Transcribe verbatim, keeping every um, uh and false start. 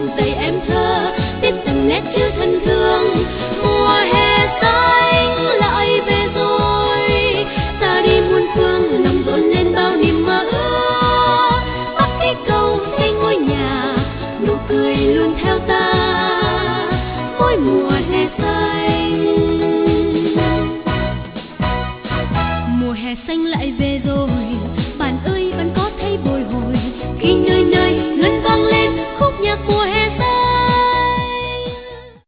từng giây em thơ, tiếp từng nét chữ thân thương. Mùa hè xanh lại về rồi, ta đi muôn phương, lòng dồn lên bao niềm mơ ước. Bắc cái cầu xây ngôi nhà, nụ cười luôn theo ta mỗi mùa hè xanh. Mùa hè xanh lại về rồi,